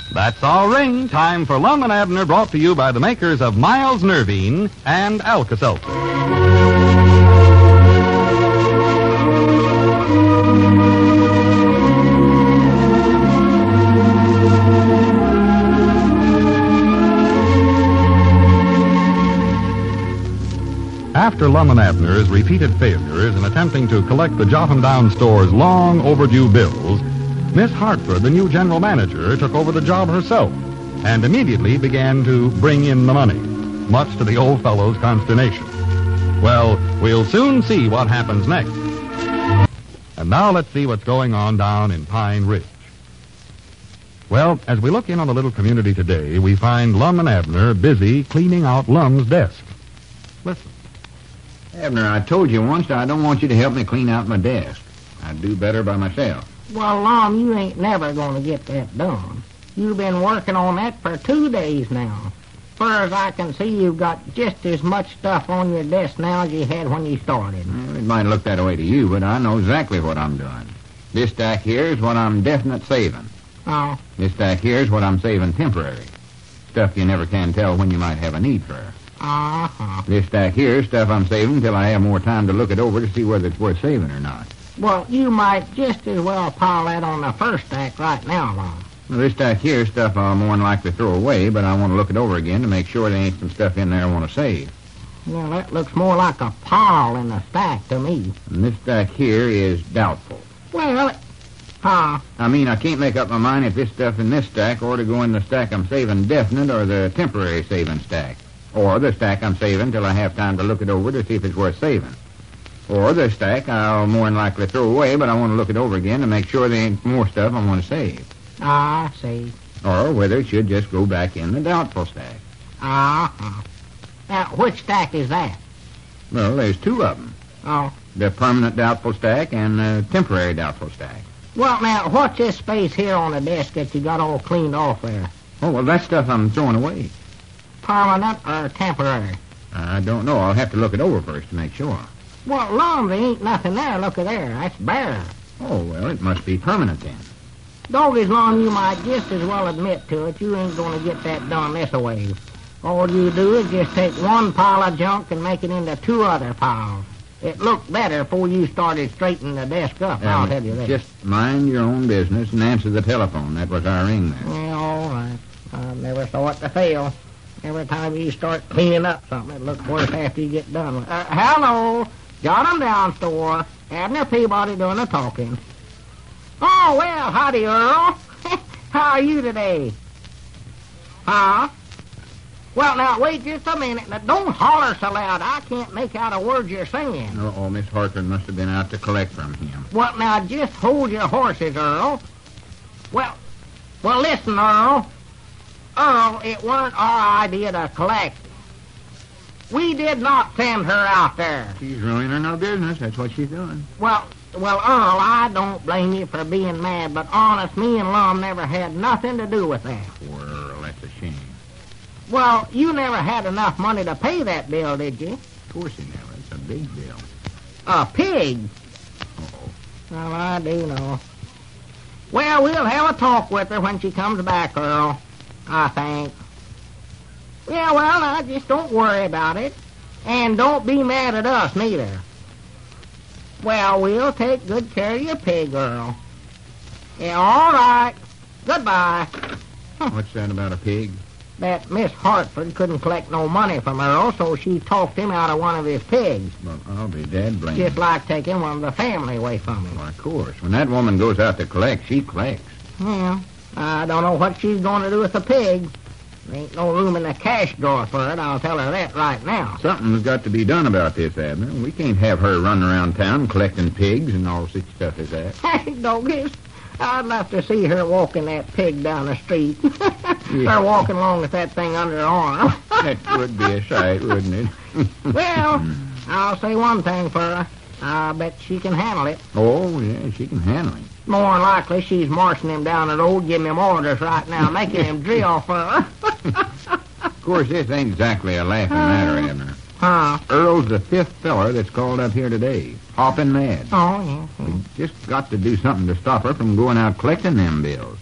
That's our ring. Time for Lum and Abner, brought to you by the makers of Miles Nervine and Alka-Seltzer. After Lum and Abner's repeated failures in attempting to collect the Jotundown store's long overdue bills, Miss Hartford, the new general manager, took over the job herself and immediately began to bring in the money, much to the old fellow's consternation. Well, we'll soon see what happens next. And now let's see what's going on down in Pine Ridge. Well, as we look in on the little community today, we find Lum and Abner busy cleaning out Lum's desk. Listen. Abner, I told you once I don't want you to help me clean out my desk. I'd do better by myself. Well, Lum, you ain't never going to get that done. You've been working on that for 2 days now. Far as I can see, you've got just as much stuff on your desk now as you had when you started. Well, it might look that way to you, but I know exactly what I'm doing. This stack here is what I'm definite saving. Oh. This stack here is what I'm saving temporary. Stuff you never can tell when you might have a need for. Uh-huh. This stack here is stuff I'm saving until I have more time to look it over to see whether it's worth saving or not. Well, you might just as well pile that on the first stack right now, Lum. Well, this stack here is stuff I'll more than likely throw away, but I want to look it over again to make sure there ain't some stuff in there I want to save. Well, that looks more like a pile than a stack to me. And this stack here is doubtful. Well, I can't make up my mind if this stuff in this stack ought to go in the stack I'm saving definite or the temporary saving stack. Or the stack I'm saving till I have time to look it over to see if it's worth saving. Or the stack I'll more than likely throw away, but I want to look it over again to make sure there ain't more stuff I want to save. I see. Or whether it should just go back in the doubtful stack. Uh-huh. Now, which stack is that? Well, there's 2 of them. Oh. The permanent doubtful stack and the temporary doubtful stack. Well, now, what's this space here on the desk that you got all cleaned off there? Oh, well, that stuff I'm throwing away. Permanent or temporary? I don't know. I'll have to look it over first to make sure. Well, Lum, there ain't nothing there. Look at there. That's bare. Oh, well, it must be permanent then. Doggy's Lum, you might just as well admit to it. You ain't going to get that done this way. All you do is just take one pile of junk and make it into 2 other piles. It looked better before you started straightening the desk up, I'll tell you that. Just mind your own business and answer the telephone. That was our ring there. Yeah, all right. I never saw it to fail. Every time you start cleaning up something, it looks worse after you get done with it. Hello, Jotundown store. Abner Peabody doing the talking. Oh, well, howdy, Earl. How are you today? Huh? Well, now, wait just a minute. Now, don't holler so loud. I can't make out a word you're saying. Uh-oh, Miss Hartford must have been out to collect from him. Well, now, just hold your horses, Earl. Well, listen, Earl. Earl, it weren't our idea to collect. We did not send her out there. She's ruining our business. That's what she's doing. Well, Earl, I don't blame you for being mad, but honest, me and Lum never had nothing to do with that. Poor Earl, that's a shame. Well, you never had enough money to pay that bill, did you? Of course he never. It's a big bill. A pig? Uh-oh. Well, I do know. Well, we'll have a talk with her when she comes back, Earl, I think. Yeah, well, now, just don't worry about it. And don't be mad at us, neither. Well, we'll take good care of your pig, Earl. Yeah, all right. Goodbye. What's that about a pig? That Miss Hartford couldn't collect no money from Earl, so she talked him out of one of his pigs. Well, I'll be dead blamed. Just like taking one of the family away from him. Well, of course. When that woman goes out to collect, she collects. Well, I don't know what she's going to do with the pig. There ain't no room in the cash drawer for it, I'll tell her that right now. Something's got to be done about this, Abner. We can't have her running around town collecting pigs and all such stuff as that. Hey, doggies, I'd love to see her walking that pig down the street. Her walking along with that thing under her arm. That would be a sight, wouldn't it? Well, I'll say one thing for her. I bet she can handle it. Oh, yeah, she can handle it. More than likely, she's marching him down the road, giving him orders right now, making him drill for her. Of course, this ain't exactly a laughing matter, Abner. Huh? Earl's the 5th feller that's called up here today, hopping mad. Oh, yeah. We just got to do something to stop her from going out collecting them bills.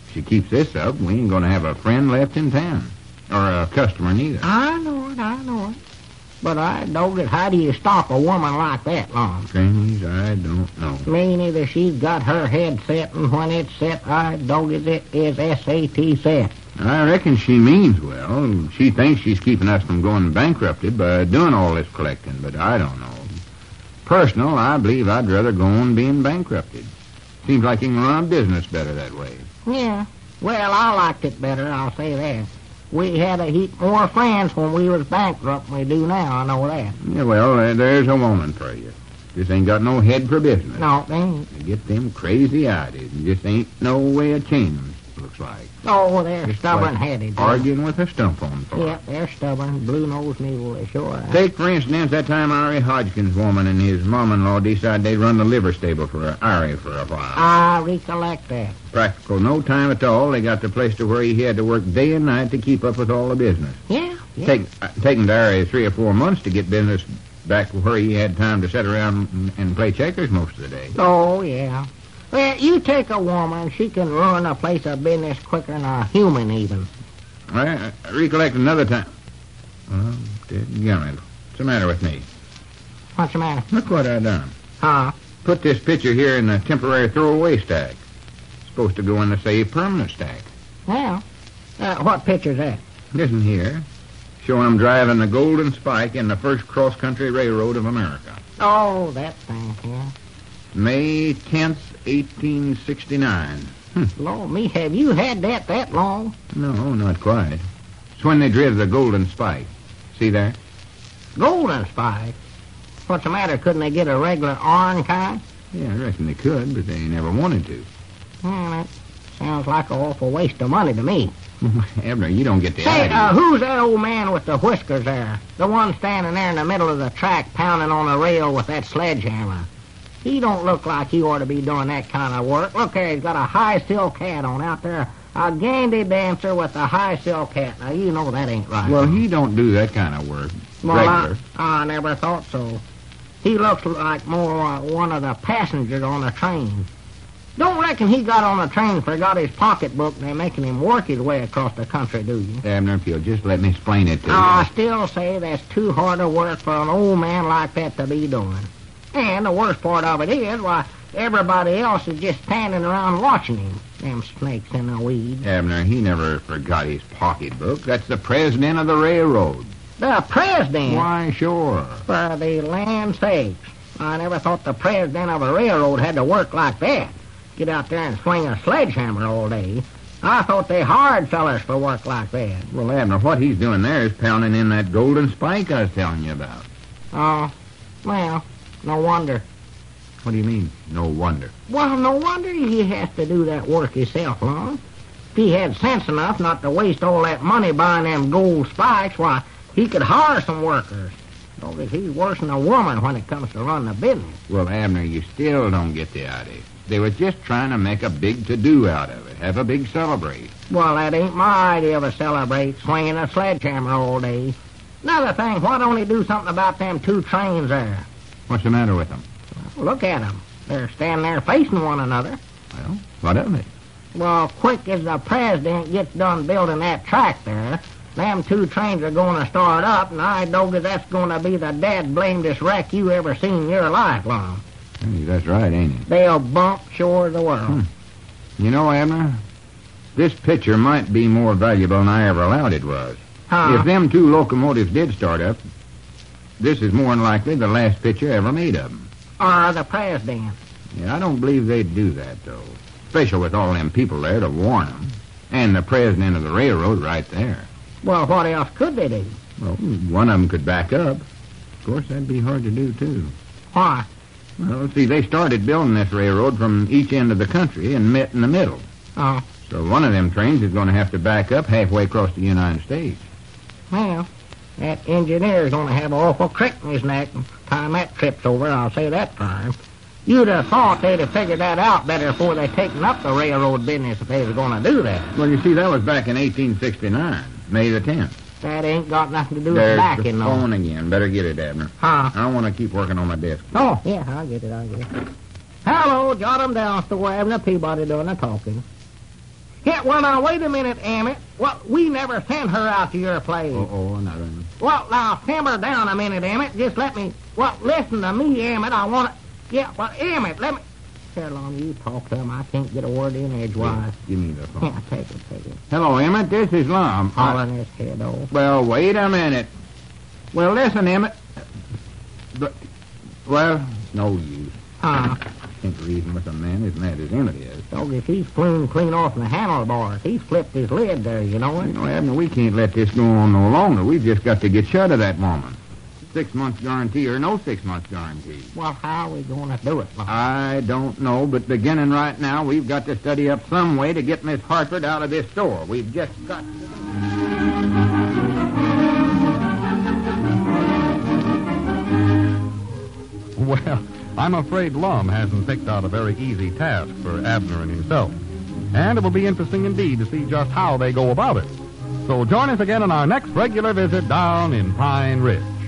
If she keeps this up, we ain't going to have a friend left in town. Or a customer neither. I know it. But I don't how do you stop a woman like that long? Strange, I don't know. Me neither. She's got her head set, and when it's set, I don't it is SAT set. I reckon she means well. She thinks she's keeping us from going bankrupted by doing all this collecting, but I don't know. Personal, I believe I'd rather go on being bankrupted. Seems like you can run a business better that way. Yeah. Well, I liked it better, I'll say that. We had a heap more friends when we was bankrupt than we do now, I know that. Yeah, well, there's a woman for you. Just ain't got no head for business. No, they ain't. You get them crazy ideas, and just ain't no way of changing them, looks like. Oh, they're Just stubborn-headed. like arguing with a stump on the floor. Yeah, they're stubborn. Blue-nosed mule, they sure are. Take, for instance, that time Ari Hodgkins' woman and his mom-in-law decided they'd run the liver stable for Ari for a while. I recollect that. Practical no time at all. They got the place to where he had to work day and night to keep up with all the business. Yeah. Taking to Ari 3 or 4 months to get business back where he had time to sit around and play checkers most of the day. Oh, yeah. Well, you take a woman, she can ruin a place of business quicker than a human even. I recollect another time. Well, dadgummit. What's the matter with me? What's the matter? Look what I done. Huh? Put this picture here in the temporary throwaway stack. Supposed to go in the save permanent stack. Well, what picture's that? Listen here. Showing them driving the Golden Spike in the first cross-country railroad of America. Oh, that thing, yeah. May 10th, 1869. Lord me, have you had that long? No, not quite. It's when they driv the Golden Spike. See there? Golden Spike? What's the matter? Couldn't they get a regular iron kind? Yeah, I reckon they could, but they never wanted to. Well, that sounds like an awful waste of money to me. Abner, you don't get the Say, idea. who's that old man with the whiskers there? The one standing there in the middle of the track pounding on the rail with that sledgehammer. He don't look like he ought to be doing that kind of work. Look there, he's got a high silk hat on out there. A gandy dancer with a high silk hat. Now, you know that ain't right. Well, he don't do that kind of work. Regular. I never thought so. He looks like more one of the passengers on the train. Don't reckon he got on the train and forgot his pocketbook and they're making him work his way across the country, do you? Abner, if you'll just let me explain it to you. I still say that's too hard a work for an old man like that to be doing. And the worst part of it is, why, everybody else is just standing around watching him. Them snakes in the weeds. Abner, he never forgot his pocketbook. That's the president of the railroad. The president? Why, sure. For the land sakes. I never thought the president of a railroad had to work like that. Get out there and swing a sledgehammer all day. I thought they hired fellers for work like that. Well, Abner, what he's doing there is pounding in that Golden Spike I was telling you about. Oh, well, no wonder. What do you mean, no wonder? Well, no wonder he has to do that work himself, Lon. If he had sense enough not to waste all that money buying them gold spikes, why, he could hire some workers. Because he's worse than a woman when it comes to running a business. Well, Abner, you still don't get the idea. They were just trying to make a big to-do out of it, have a big celebrate. Well, that ain't my idea of a celebrate, swinging a sledgehammer all day. Another thing, why don't he do something about them two trains there? What's the matter with them? Well, look at them. They're standing there facing one another. Well, what of it? Well, quick as the president gets done building that track there, them two trains are going to start up, and I know that's going to be the dad-blamedest wreck you ever seen in your life, Lon. Hey, that's right, ain't it? They'll bump sure as the world. You know, Abner, this picture might be more valuable than I ever allowed it was. Huh? If them two locomotives did start up, this is more than likely the last picture ever made of them. Or the president. Yeah, I don't believe they'd do that, though. Especially with all them people there to warn them. And the president of the railroad right there. Well, what else could they do? Well, one of them could back up. Of course, that'd be hard to do, too. Why? Well, see, they started building this railroad from each end of the country and met in the middle. Oh. So one of them trains is going to have to back up halfway across the United States. Well, that engineer's going to have an awful crick in his neck by the time that trip's over, I'll say that for him. You'd have thought they'd have figured that out better before they taken up the railroad business if they was going to do that. Well, you see, that was back in 1869, May the 10th. That ain't got nothing to do with There's backing, the though. phone again. Better get it, Abner. Huh? I want to keep working on my desk. Oh, yeah, I'll get it. Hello, jot 'em down, Store Abner Peabody doing the talking. Yeah, well, now, wait a minute, Emmett. Well, we never sent her out to your place. Nothing. Well, now, simmer down a minute, Emmett. Just let me... Well, listen to me, Emmett. I want to... Yeah, well, Emmett, let me... Here, Lum, you talk to him. I can't get a word in edgewise. Give me the phone. Yeah, take it. Hello, Emmett. This is Lum. Hollering his head off. Well, wait a minute. Well, listen, Emmett. Well, no use. Huh? Can't reason with a man as mad as Emmett is. Dog, if he's clean off the handlebars, he's flipped his lid there, you know it? You know, Abner, we can't let this go on no longer. We've just got to get shut of that woman. 6 months guarantee or no 6 months guarantee. Well, how are we going to do it, Lum? I don't know, but beginning right now, we've got to study up some way to get Miss Hartford out of this store. We've just got Well, I'm afraid Lum hasn't picked out a very easy task for Abner and himself. And it will be interesting indeed to see just how they go about it. So join us again on our next regular visit down in Pine Ridge.